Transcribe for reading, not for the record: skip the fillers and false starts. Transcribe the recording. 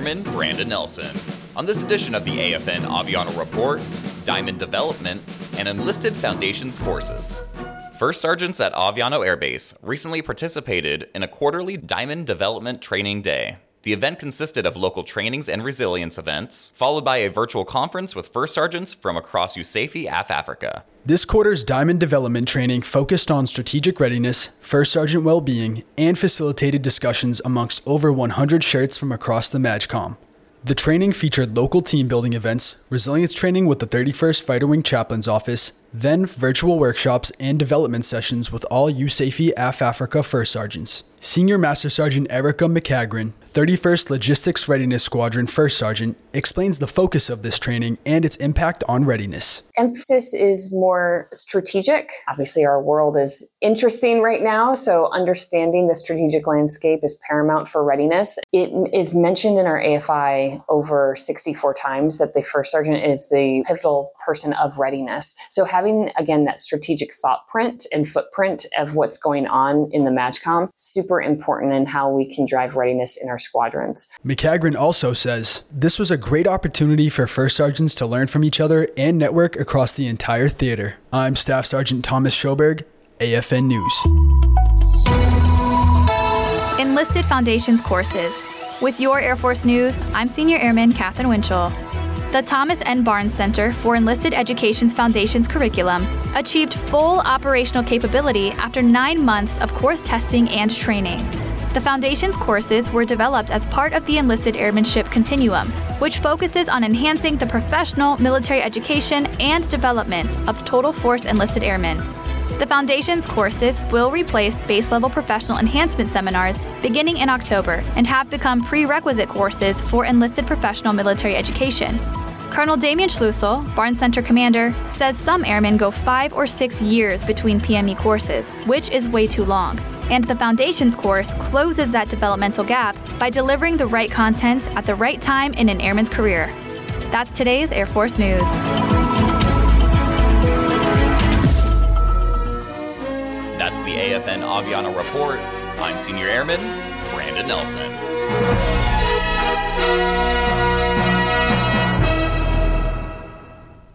Airman Brandon Nelson. On this edition of the AFN Aviano Report, Diamond Development, and Enlisted Foundations courses. First Sergeants at Aviano Air Base recently participated in a quarterly Diamond Development Training Day. The event consisted of local trainings and resilience events, followed by a virtual conference with First Sergeants from across USAFE AF Africa. This quarter's Diamond Development Training focused on strategic readiness, First Sergeant well-being, and facilitated discussions amongst over 100 shirts from across the MAJCOM. The training featured local team building events, resilience training with the 31st Fighter Wing Chaplain's Office, then virtual workshops and development sessions with all USAFE AF Africa First Sergeants. Senior Master Sergeant Erica McCagran, 31st Logistics Readiness Squadron First Sergeant, explains the focus of this training and its impact on readiness. Emphasis is more strategic. Obviously, our world is interesting right now, so understanding the strategic landscape is paramount for readiness. It is mentioned in our AFI over 64 times that the First Sergeant is the pivotal person of readiness. So having, again, that strategic thought print and footprint of what's going on in the MAJCOM, super important in how we can drive readiness in our squadrons. McCagran also says, this was a great opportunity for First Sergeants to learn from each other and network across the entire theater. I'm Staff Sergeant Thomas Schoberg, AFN News. Enlisted Foundations courses. With your Air Force News, I'm Senior Airman Katherine Winchell. The Thomas N. Barnes Center for Enlisted Education's Foundations curriculum achieved full operational capability after 9 months of course testing and training. The Foundations courses were developed as part of the Enlisted Airmanship Continuum, which focuses on enhancing the professional military education and development of total force enlisted airmen. The Foundations courses will replace base-level professional enhancement seminars beginning in October and have become prerequisite courses for enlisted professional military education. Colonel Damian Schlusel, Barnes Center commander, says some airmen go 5 or 6 years between PME courses, which is way too long. And the Foundations course closes that developmental gap by delivering the right content at the right time in an airman's career. That's today's Air Force News. That's the AFN Aviano Report. I'm Senior Airman Brandon Nelson.